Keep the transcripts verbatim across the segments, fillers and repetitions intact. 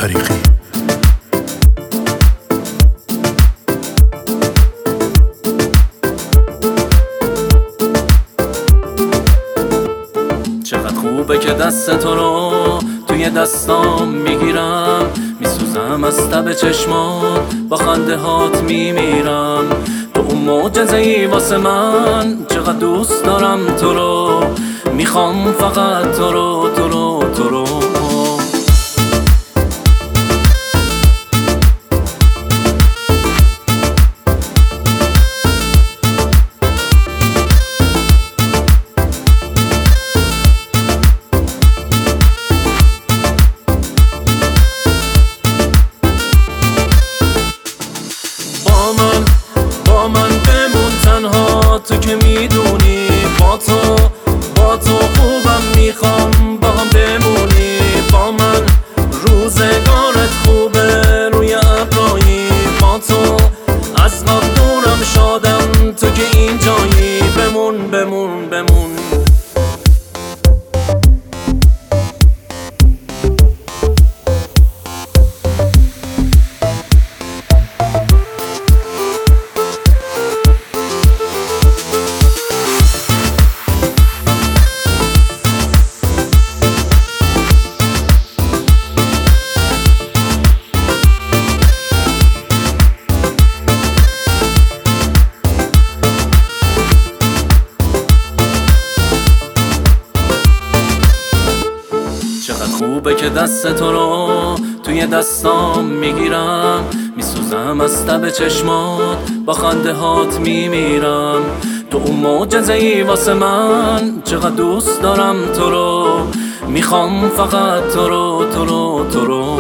طریقی. چقدر خوبه که دست تو رو توی دستام میگیرم، میسوزم از تب چشمات، با خنده هات میمیرم. تو اون معجزه ای واسه من، چقدر دوست دارم تو رو، میخوام فقط تو رو تو رو تو رو. با من با من بمون تنها، تو که میدونی با تو با تو خوبم، میخوام با هم بمونی. با من روزگارت خوبه روی ابرایی، با تو از غم دورم شادم، تو که اینجایی. بمون بمون بمون. چقدر خوبه که دست تو رو توی دستام میگیرم، میسوزم از تب چشمات، با خنده هات میمیرم. تو اون معجزه ای واسه من، چقدر دوست دارم تو رو، میخوام فقط تو رو تو رو تو رو.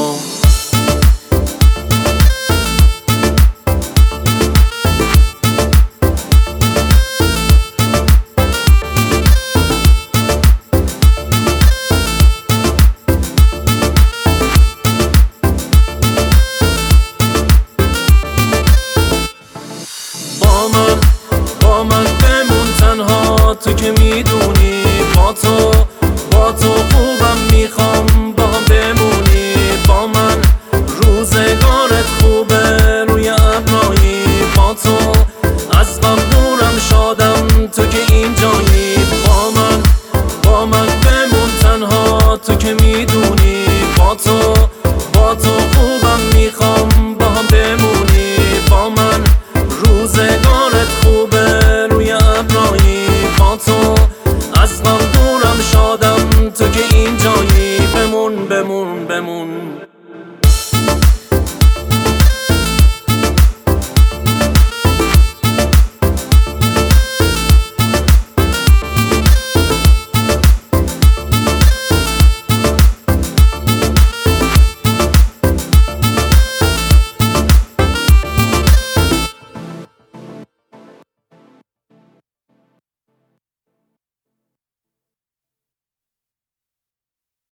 با من با من بمون تنها، تو که میدونی با تو با تو خوبم، میخوام با هم بمونی. با من روزگارت خوبه روی ابرایی، با تو از غم دورم شادم، تو که اینجایی. با من با من بمون تنها، تو که میدونی با تو با تو خوبم، میخوام با هم بمونی. با من روزگارت خوبه روی ابرایی، با تو از غم دورم شادم، تو که اینجایی. بمون بمون بمون.